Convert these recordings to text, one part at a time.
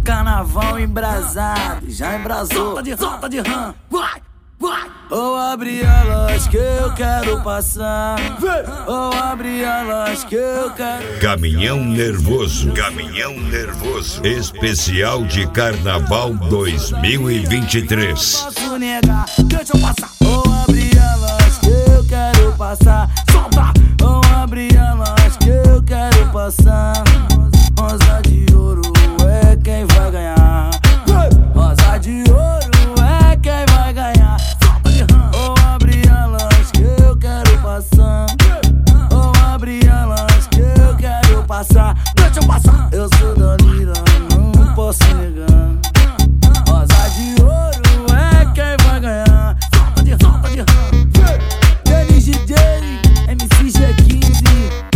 Carnaval embrasado, já embrasou. Solta de rã, vai, vai. Ou abre elas que eu quero passar. Ou abre elas que eu quero. Caminhão Nervoso. Caminhão Nervoso. Especial de Carnaval 2023. Posso negar, deixa eu passar. Ou abre elas que eu quero passar. Solta. Ou abre elas que eu quero passar. Rosa de ouro é quem vai ganhar. Rosa de ouro é quem vai ganhar. Ou abre elas que eu quero passar. Ou abre elas que eu quero passar. Deixa eu passar. Eu sou da lira, não posso negar. Rosa de ouro é quem vai ganhar. Solta de rã. Denis DJ, MC G15.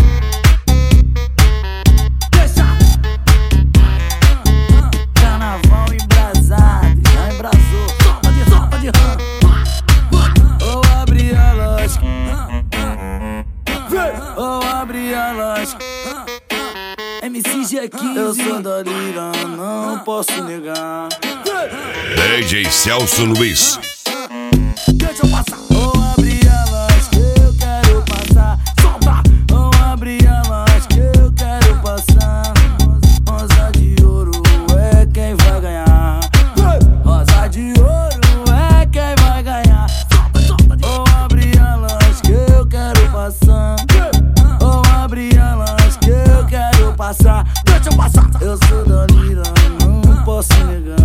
Deixa. Carnaval embrasado, já embrasou. Solta de rã. Ou abre elas. Ou abre elas. MC G15. Eu sou da lira, não posso negar. DJ Celso Luiz. Deixa eu passar. Ou abre elas que eu quero passar. Solta. Ou abre elas que eu quero passar. Rosa de ouro é quem vai ganhar. Rosa de ouro é quem vai ganhar. Ou abre elas que eu quero passar. Ou abre elas que eu quero passar. Deixa eu passar. Eu sou da lira, não posso negar.